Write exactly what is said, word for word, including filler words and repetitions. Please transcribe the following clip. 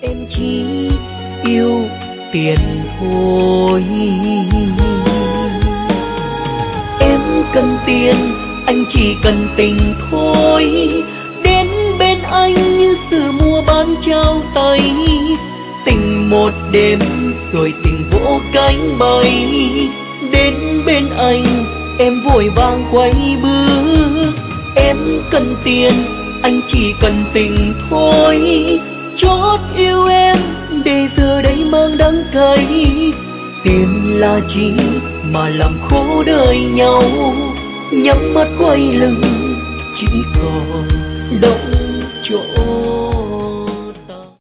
Em chỉ yêu tiền thôi. Em cần tiền, anh chỉ cần tình thôi. Đến bên anh như sự mua bán trao tay. Tình một đêm rồi tình vỗ cánh bay. Đến bên anh em vội vàng quay bước. Em cần tiền, anh chỉ cần tình thôi. Chót yêu em để giờ đây mang đắng cay. Tiền là chi mà làm khổ đời nhau. Nhắm mắt quay lưng chỉ còn đau chỗ.